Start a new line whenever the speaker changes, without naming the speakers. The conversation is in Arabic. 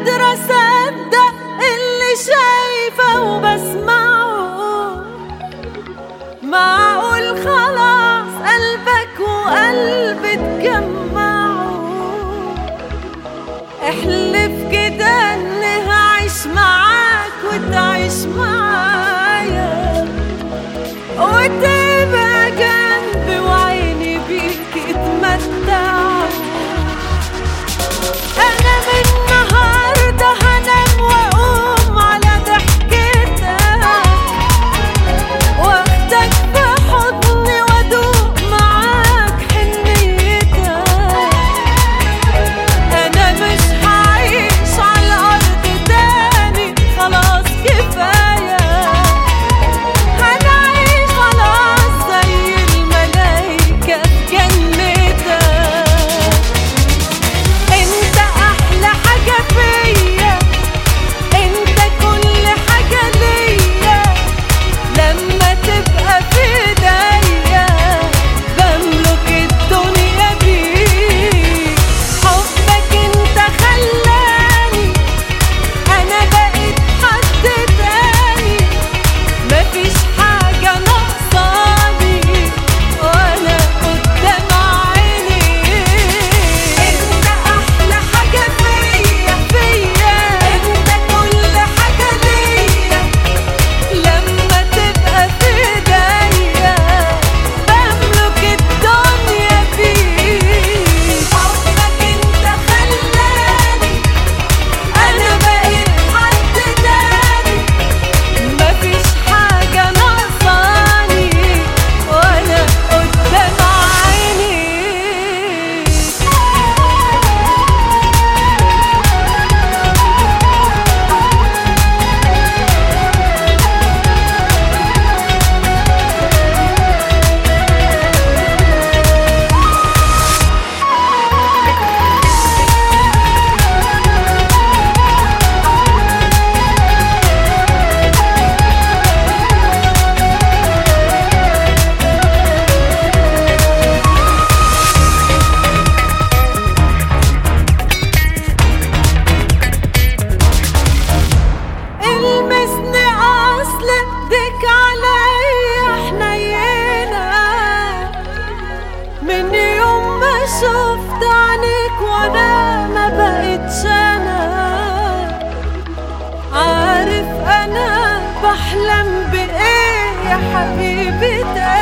قادرة أصدق اللي شايفة وبسمعه. معقول خلاص قلبك وقلبي اتجمعوا؟ احلف كده اني هعيش معاك وتعيش معايا، وتبقى جنبي وعيني بيك اتمتعوا. انا من النهارده هنام واقوم على ضحكتك، واخدك في حضني وادوق معاك حنيتك. انا مش هعيش على الارض تاني، خلاص كفايه. هنعيش خلاص زي الملايكه في جنتك. انت احلى حاجه فيا، انت كل حاجه ليا. لما تبقى في ايديا بملك الدنيا بيك. حبك انت خلاني انا بقيت حد تاني، مفيش حاجه ناقصاني وانا قدام عيني. انت احلى حاجه فيا، انت كل حاجه ليا. لما تبقى في ايديا بملك الدنيا بيك. حبك انت خلاني انا بقيت حد تاني، مفيش حاجه ناقصاني وانا قدام عيني. المسني اصل ايديك عليا حنينة، من يوم ما شفت عينيك وانا ما بقتش انا. عارف انا بحلم بايه يا حبيبي؟